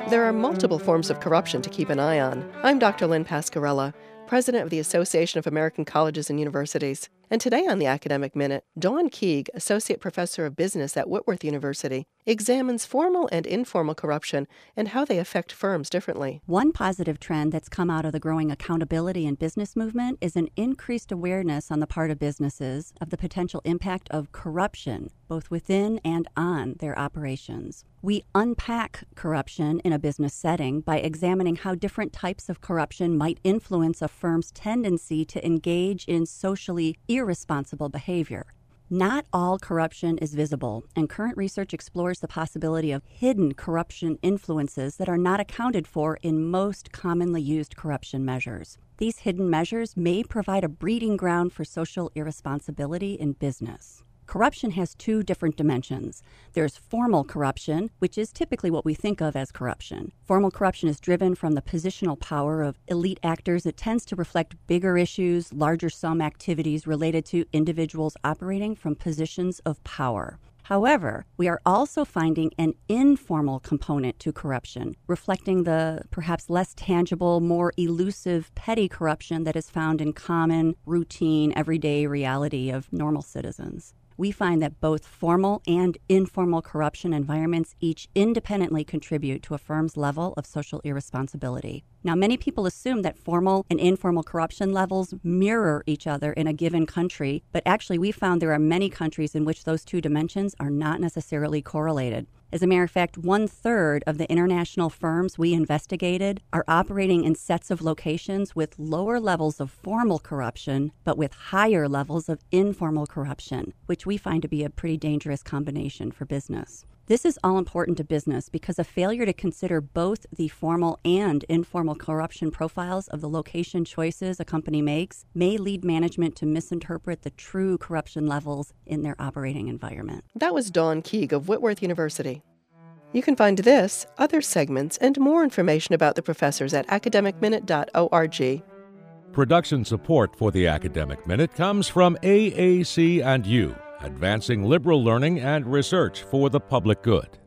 There are multiple forms of corruption to keep an eye on. I'm Dr. Lynn Pascarella, President of the Association of American Colleges and Universities. And today on the Academic Minute, Dawn Keeg, Associate Professor of Business at Whitworth University, examines formal and informal corruption and how they affect firms differently. One positive trend that's come out of the growing accountability and business movement is an increased awareness on the part of businesses of the potential impact of corruption, both within and on their operations. We unpack corruption in a business setting by examining how different types of corruption might influence a firm's tendency to engage in socially irresponsible behavior. Not all corruption is visible, and current research explores the possibility of hidden corruption influences that are not accounted for in most commonly used corruption measures. These hidden measures may provide a breeding ground for social irresponsibility in business. Corruption has two different dimensions. There's formal corruption, which is typically what we think of as corruption. Formal corruption is driven from the positional power of elite actors. It tends to reflect bigger issues, larger sum activities related to individuals operating from positions of power. However, we are also finding an informal component to corruption, reflecting the perhaps less tangible, more elusive, petty corruption that is found in common, routine, everyday reality of normal citizens. We find that both formal and informal corruption environments each independently contribute to a firm's level of social irresponsibility. Now, many people assume that formal and informal corruption levels mirror each other in a given country, but actually we found there are many countries in which those two dimensions are not necessarily correlated. As a matter of fact, 1/3 of the international firms we investigated are operating in sets of locations with lower levels of formal corruption, but with higher levels of informal corruption, which we find to be a pretty dangerous combination for business. This is all important to business because a failure to consider both the formal and informal corruption profiles of the location choices a company makes may lead management to misinterpret the true corruption levels in their operating environment. That was Dawn Keeg of Whitworth University. You can find this, other segments, and more information about the professors at academicminute.org. Production support for the Academic Minute comes from AAC&U, advancing liberal learning and research for the public good.